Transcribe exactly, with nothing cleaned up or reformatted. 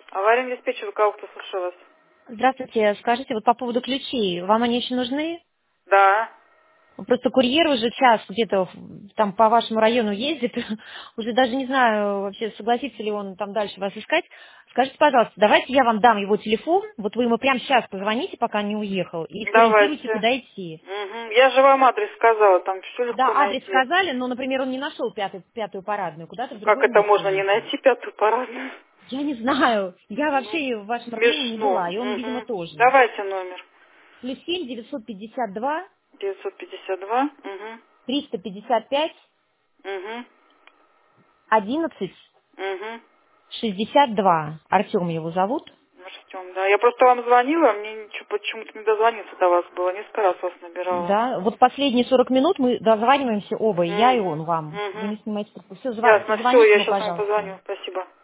Аварийный диспетчер, Галка, слушаю вас. Здравствуйте. Скажите, вот по поводу ключей, вам они еще нужны? Да. Просто курьер уже час где-то в- там по вашему району ездит, уже даже не знаю вообще, согласится ли он там дальше вас искать. Скажите, пожалуйста, давайте я вам дам его телефон, вот вы ему прямо сейчас позвоните, пока не уехал, и сориентируйте, Давайте. куда идти. Угу. Я же вам адрес сказала, там все легко Да, адрес найти. сказали, но, например, он не нашел пятую, пятую парадную, куда-то в Как другое это место можно не уехал. найти пятую парадную? Я не знаю, я Ну, вообще в вашем районе не смешно. была, и он, видимо, Угу. тоже. Давайте номер. Плюс семь девятьсот пятьдесят два девятьсот пятьдесят два. Угу. триста пятьдесят пять Угу. одиннадцать Угу. шестьдесят два. Артем его зовут. Артем, да. Я просто вам звонила, мне ничего почему-то не дозвониться до вас было. Несколько раз вас набирала. Да, вот последние сорок минут мы дозваниваемся оба, и я, и Угу. он вам. Вы Угу. не снимаете трубку. Все, Ясно, все, позвоните я ему, сейчас вам пожалуйста. позвоню. Спасибо.